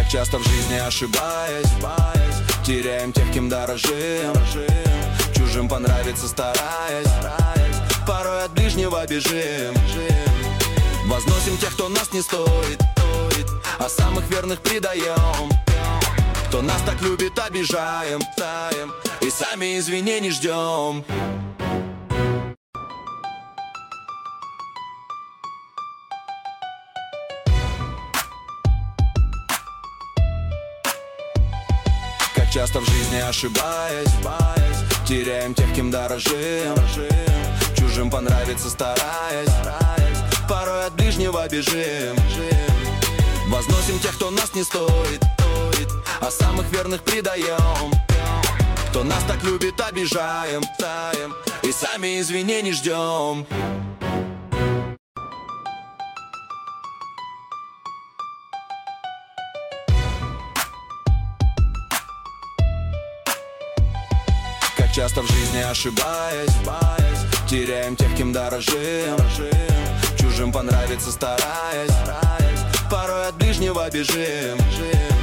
часто в жизни ошибаясь, теряем тех, кем дорожим, чужим понравиться стараясь, порой от ближнего бежим. Возносим тех, кто нас не стоит, а самых верных предаем. Кто нас так любит, обижаем, и сами извинений ждем. Как часто в жизни ошибаясь, теряем тех, кем дорожим, чужим понравиться стараясь, порой от ближнего бежим. Возносим тех, кто нас не стоит, а самых верных предаем. Кто нас так любит, обижаем, и сами извинений ждем. Как часто в жизни ошибаясь, теряем тех, кем дорожим, чужим понравиться стараясь, порой от ближнего бежим.